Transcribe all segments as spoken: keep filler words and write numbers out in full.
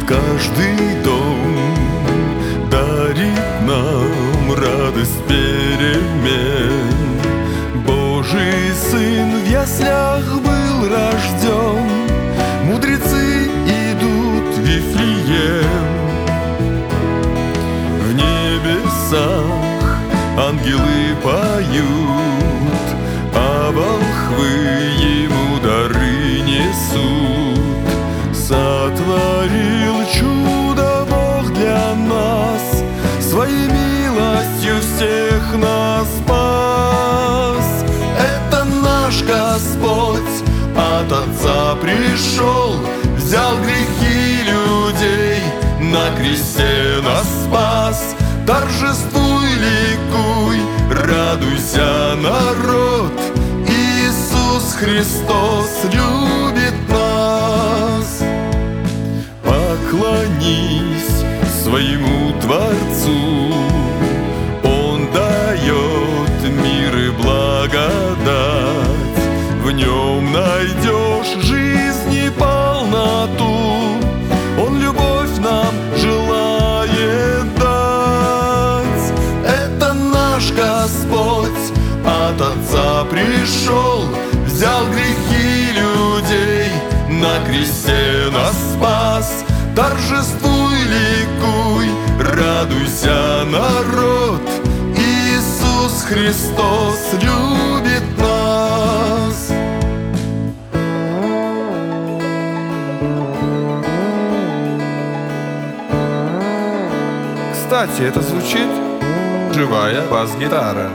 каждый дом, дарит нам радость перемен. Божий Сын в яслях был рожден, мудрецы идут в Вифлеем. В небесах ангелы поют, а волхвы ему дары несут. Сотворил чудо Бог для нас, своей милостью всех нас спас. Это наш Господь от Отца пришел, взял грехи людей, на кресте нас спас. Торжествуй, ликуй, радуйся, народ, Иисус Христос любит нас. Поклонись своему Творцу, Он дает мир и благодать. В нем найдешь жизнь и полноту, Он любовь нам желает дать. Это наш Господь от Отца пришел, взял грехи людей, на кресте нас спас. Торжествуй, ликуй, радуйся, народ, Иисус Христос любит нас. Кстати, это звучит живая бас-гитара.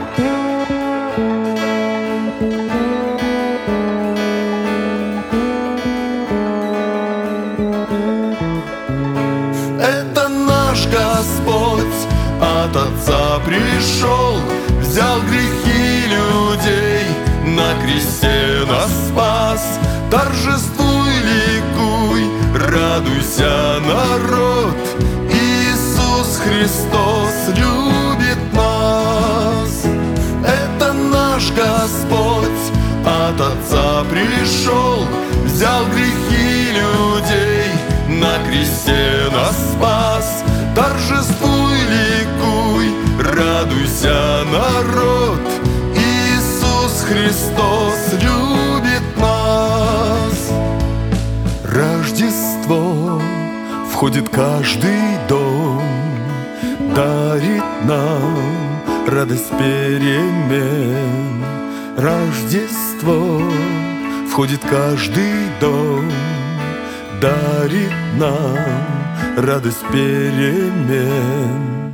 Это наш Господь от Отца пришел, взял грехи людей, на кресте нас спас. Торжествуй, ликуй, радуйся, народ, Иисус Христос любит нас. Это наш Господь от Отца пришел, взял грехи людей, на кресте нас спас. Торжествуй, ликуй, радуйся, народ, Иисус Христос любит нас. Рождество входит каждый дом, дарит нам радость перемен. Рождество входит каждый дом, дарит нам радость перемен.